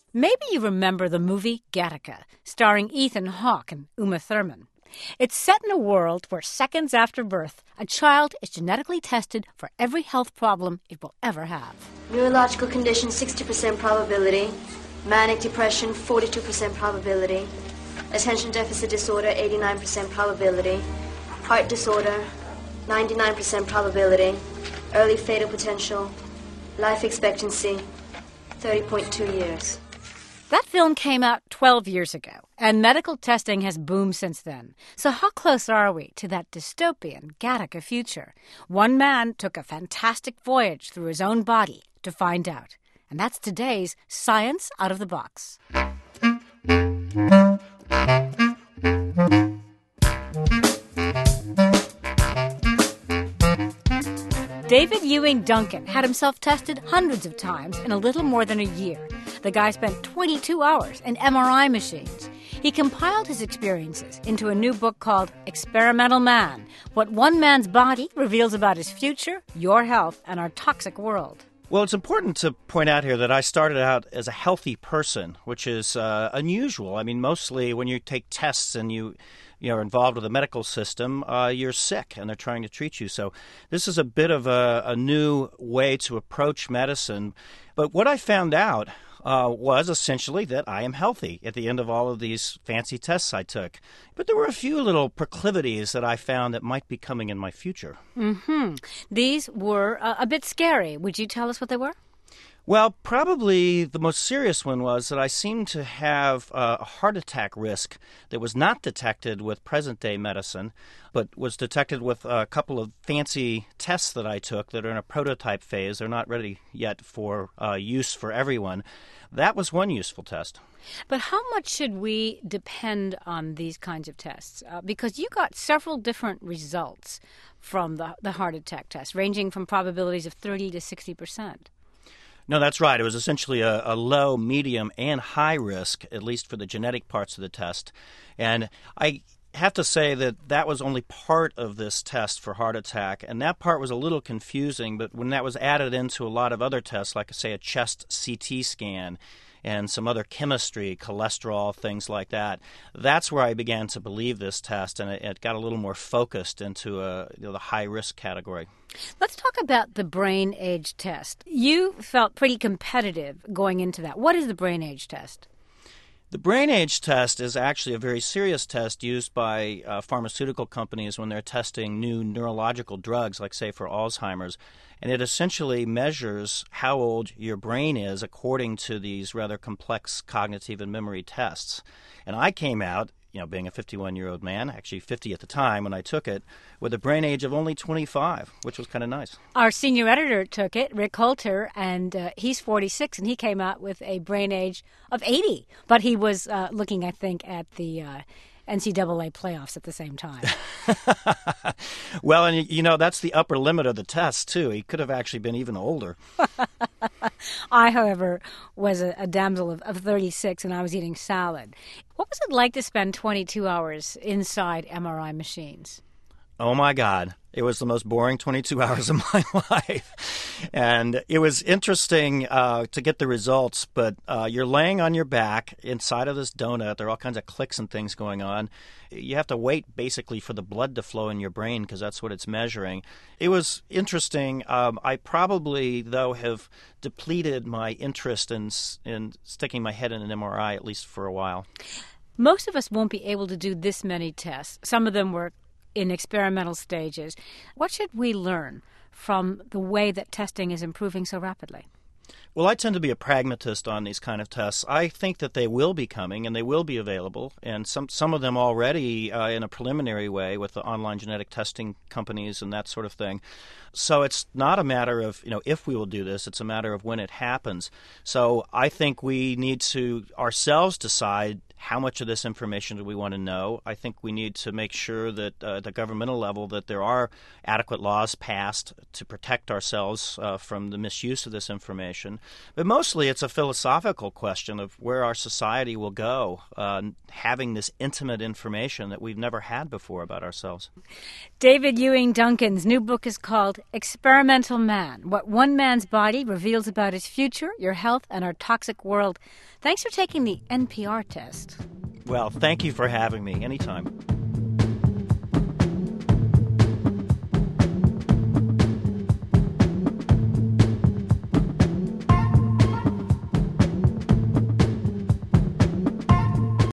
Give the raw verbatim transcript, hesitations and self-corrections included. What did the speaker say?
Maybe you remember the movie Gattaca, starring Ethan Hawke and Uma Thurman. It's set in a world where seconds after birth, a child is genetically tested for every health problem it will ever have. Neurological condition, sixty percent probability. Manic depression, forty-two percent probability. Attention deficit disorder, eighty-nine percent probability. Heart disorder, ninety-nine percent probability. Early fatal potential. Life expectancy, thirty point two years. That film came out twelve years ago, and medical testing has boomed since then. So how close are we to that dystopian Gattaca future? One man took a fantastic voyage through his own body to find out. And that's today's Science Out of the Box. David Ewing Duncan had himself tested hundreds of times in a little more than a year. The guy spent twenty-two hours in M R I machines. He compiled his experiences into a new book called Experimental Man, What One Man's Body Reveals About His Future, Your Health, and Our Toxic World. Well, it's important to point out here that I started out as a healthy person, which is uh, unusual. I mean, mostly when you take tests and you you know, are involved with the medical system, uh, you're sick and they're trying to treat you. So this is a bit of a, a new way to approach medicine. But what I found out uh, was essentially that I am healthy at the end of all of these fancy tests I took. But there were a few little proclivities that I found that might be coming in my future. Mm-hmm. These were uh, a bit scary. Would you tell us what they were? Well, probably the most serious one was that I seemed to have uh, a heart attack risk that was not detected with present-day medicine, but was detected with a couple of fancy tests that I took that are in a prototype phase. They're not ready yet for uh, use for everyone. That was one useful test. But how much should we depend on these kinds of tests? Uh, because you got several different results from the, the heart attack test, ranging from probabilities of thirty to sixty percent. No, that's right. It was essentially a, a low, medium, and high risk, at least for the genetic parts of the test. And I have to say that that was only part of this test for heart attack, and that part was a little confusing, but when that was added into a lot of other tests, like, say, a chest C T scan and some other chemistry, cholesterol, things like that, that's where I began to believe this test, and it, it got a little more focused into a, you know, the high-risk category. Let's talk about the brain age test. You felt pretty competitive going into that. What is the brain age test? The brain age test is actually a very serious test used by uh, pharmaceutical companies when they're testing new neurological drugs, like, say, for Alzheimer's. And it essentially measures how old your brain is according to these rather complex cognitive and memory tests. And I came out, you know, being a fifty-one-year-old man, actually fifty at the time when I took it, with a brain age of only twenty-five, which was kind of nice. Our senior editor took it, Rick Holter, and uh, he's forty-six, and he came out with a brain age of eighty. But he was uh, looking, I think, at the uh, N C double A playoffs at the same time. Well, and you know, that's the upper limit of the test, too. He could have actually been even older. I, however, was a, a damsel of, of thirty-six, and I was eating salad. What was it like to spend twenty-two hours inside M R I machines? Oh, my God. It was the most boring twenty-two hours of my life. And it was interesting uh, to get the results, but uh, you're laying on your back inside of this donut. There are all kinds of clicks and things going on. You have to wait, basically, for the blood to flow in your brain because that's what it's measuring. It was interesting. Um, I probably, though, have depleted my interest in, in sticking my head in an M R I, at least for a while. Most of us won't be able to do this many tests. Some of them were in experimental stages. What should we learn from the way that testing is improving so rapidly? Well, I tend to be a pragmatist on these kind of tests. I think that they will be coming and they will be available, and some some of them already uh, in a preliminary way with the online genetic testing companies and that sort of thing. So it's not a matter of, you know, if we will do this, it's a matter of when it happens. So I think we need to ourselves decide how much of this information do we want to know. I think we need to make sure that uh, at the governmental level that there are adequate laws passed to protect ourselves uh, from the misuse of this information. But mostly it's a philosophical question of where our society will go, uh, having this intimate information that we've never had before about ourselves. David Ewing Duncan's new book is called Experimental Man, What One Man's Body Reveals About His Future, Your Health, and Our Toxic World. Thanks for taking the N P R test. Well, thank you for having me. Anytime.